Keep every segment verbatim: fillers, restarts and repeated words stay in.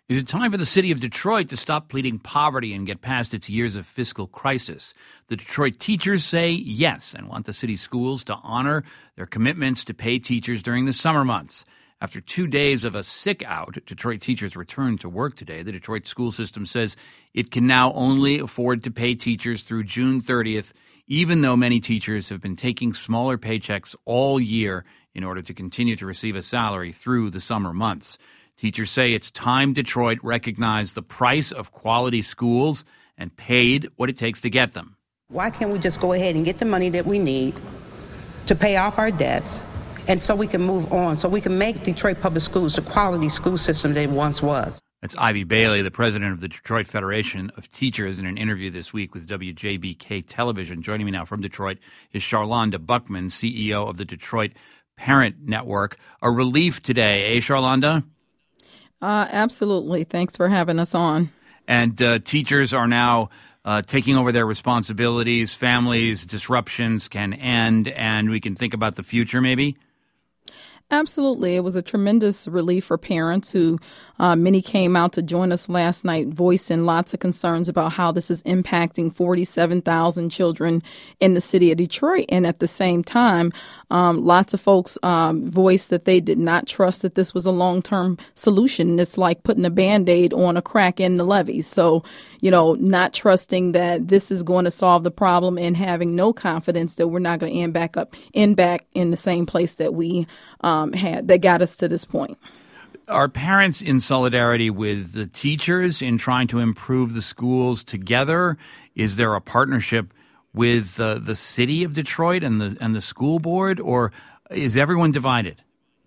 Is it time for the city of Detroit to stop pleading poverty and get past its years of fiscal crisis? The Detroit teachers say yes and want the city schools to honor their commitments to pay teachers during the summer months. After two days of a sick out, Detroit teachers returned to work today. The Detroit school system says it can now only afford to pay teachers through June thirtieth, even though many teachers have been taking smaller paychecks all year in order to continue to receive a salary through the summer months. Teachers say it's time Detroit recognized the price of quality schools and paid what it takes to get them. Why can't we just go ahead and get the money that we need to pay off our debts, and so we can move on, so we can make Detroit Public Schools the quality school system that it once was? That's Ivy Bailey, the president of the Detroit Federation of Teachers, in an interview this week with W J B K Television. Joining me now from Detroit is Charlonda Buckman, C E O of the Detroit Parent Network. A relief today, eh, Charlonda? Uh, absolutely. Thanks for having us on. And uh, teachers are now uh, taking over their responsibilities. Families, disruptions can end, and we can think about the future maybe? Absolutely. It was a tremendous relief for parents who uh, many came out to join us last night, voicing lots of concerns about how this is impacting forty-seven thousand children in the city of Detroit. And at the same time, um, lots of folks um, voiced that they did not trust that this was a long-term solution. It's like putting a Band-Aid on a crack in the levees. So, you know, not trusting that this is going to solve the problem and having no confidence that we're not going to end back up, end back in the same place that we um, had, that got us to this point. Are parents in solidarity with the teachers in trying to improve the schools together? Is there a partnership with uh, the city of Detroit and the and the school board, or is everyone divided?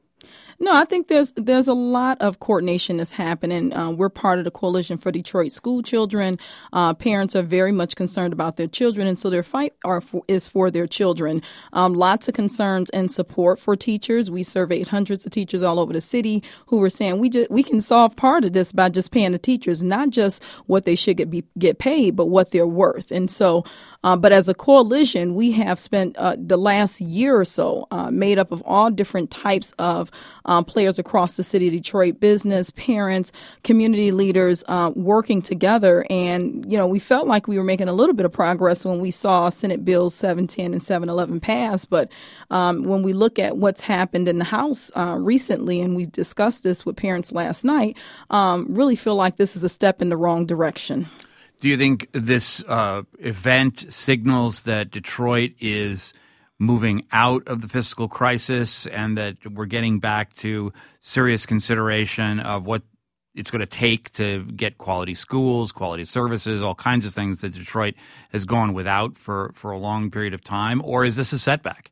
No, I think there's there's a lot of coordination that's happening. Uh, we're part of the Coalition for Detroit School Children. Uh, parents are very much concerned about their children, and so their fight are for, is for their children. Um, lots of concerns and support for teachers. We surveyed hundreds of teachers all over the city who were saying we just, we can solve part of this by just paying the teachers, not just what they should get be, get paid, but what they're worth. And so, uh, but as a coalition, we have spent uh, the last year or so uh, made up of all different types of Um, players across the city of Detroit, business, parents, community leaders uh, working together. And, you know, we felt like we were making a little bit of progress when we saw Senate Bills seven ten and seven eleven pass. But um, when we look at what's happened in the House uh, recently, and we discussed this with parents last night, um, really feel like this is a step in the wrong direction. Do you think this uh, event signals that Detroit is moving out of the fiscal crisis and that we're getting back to serious consideration of what it's going to take to get quality schools, quality services, all kinds of things that Detroit has gone without for, for a long period of time? Or is this a setback?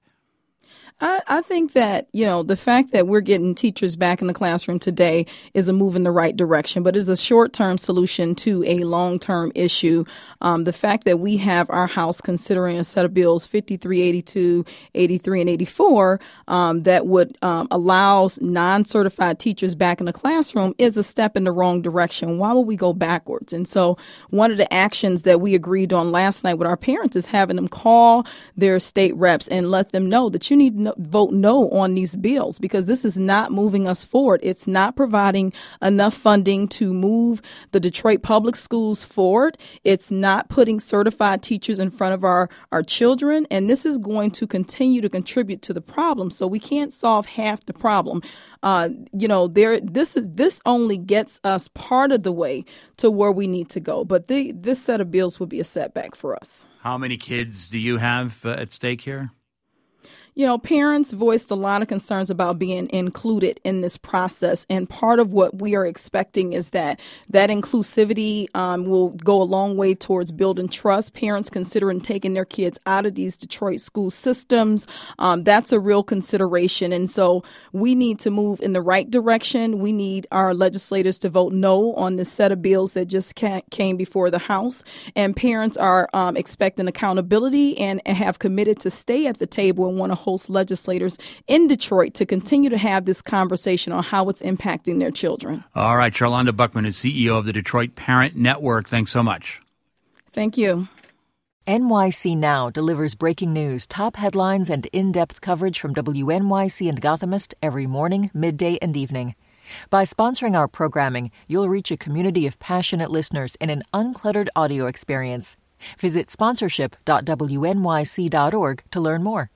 I, I think that, you know, the fact that we're getting teachers back in the classroom today is a move in the right direction, but it's a short-term solution to a long-term issue. Um, the fact that we have our House considering a set of bills, fifty-three, eighty-two, eighty-three, and eighty-four, um, that would um, allows non-certified teachers back in the classroom is a step in the wrong direction. Why would we go backwards? And so one of the actions that we agreed on last night with our parents is having them call their state reps and let them know that you need to know vote no on these bills, because this is not moving us forward. It's not providing enough funding to move the Detroit public schools forward. It's not putting certified teachers in front of our, our children. And this is going to continue to contribute to the problem. So we can't solve half the problem. Uh, you know, there, this is, this only gets us part of the way to where we need to go. But the, this set of bills would be a setback for us. How many kids do you have uh, at stake here? You know, parents voiced a lot of concerns about being included in this process. And part of what we are expecting is that that inclusivity um, will go a long way towards building trust. Parents considering taking their kids out of these Detroit school systems, um, that's a real consideration. And so we need to move in the right direction. We need our legislators to vote no on this set of bills that just came before the House. And parents are um, expecting accountability and have committed to stay at the table and want to host legislators in Detroit to continue to have this conversation on how it's impacting their children. All right. Charlonda Buckman is C E O of the Detroit Parent Network. Thanks so much. Thank you. N Y C Now delivers breaking news, top headlines, and in-depth coverage from W N Y C and Gothamist every morning, midday, and evening. By sponsoring our programming, you'll reach a community of passionate listeners in an uncluttered audio experience. Visit sponsorship dot w n y c dot org to learn more.